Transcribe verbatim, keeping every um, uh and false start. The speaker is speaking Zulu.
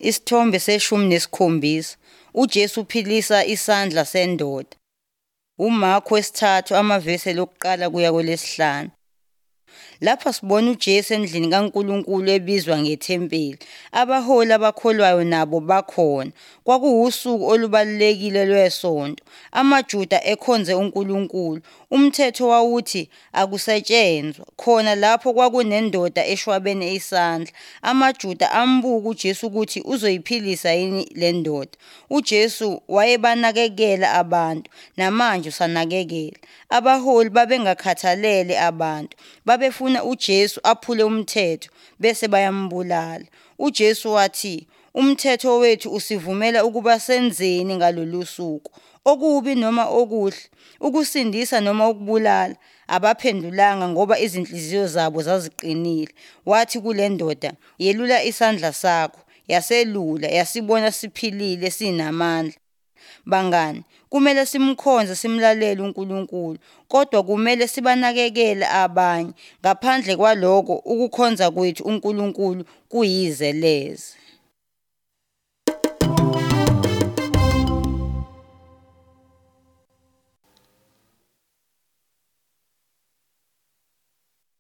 Isithombe seshumi nesikhombisa. uJesu uphilisa isandla sendoda. uMarku wesithathu amavesi lokuqala kuya kwelesihlanu. Lapha sibona uJesu endlini kaNkulunkulu ebizwa ngethempeli. Abaholi abakholwayo nabo bakhona. Kwakuwusuku olubalulekile lwesonto. AmaJuda ekhonze uNkulunkulu. Umthetho wawuthi akusetshenzwa. Khona lapho kwakunendoda eshwabene isandla. AmaJuda ambuka uJesu ukuthi uzoyiphilisa yini le ndoda. uJesu wayebanakekela abantu, namanje usanakekela. Abaholi babengakhathalele abantu. Babefuna uJesu aphule umthetho bese bayambulala. uJesu wathi, umthetho wethu usivumela ukuba senzeni ngalolu suku, okubi noma okuhle, ukusindisa noma ukubulala. Abaphendulanga ngoba izinhliziyo zabo zaziqinile. Wathi kule ndoda, yelula isandla sakho. Yaselula, yasibona siphilile sinamandla. Bangani, kumele simkhonze simlalele uNkulunkulu, kodwa kumele sibanakekele abanye. Ngaphandle kwaloko ukukhonza kwethu uNkulunkulu kuyizeleze.